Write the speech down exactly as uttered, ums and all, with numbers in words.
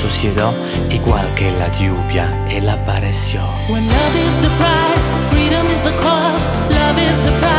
sucedió igual que la lluvia, él apareció. When love is the price, freedom is the cost. Love is the price.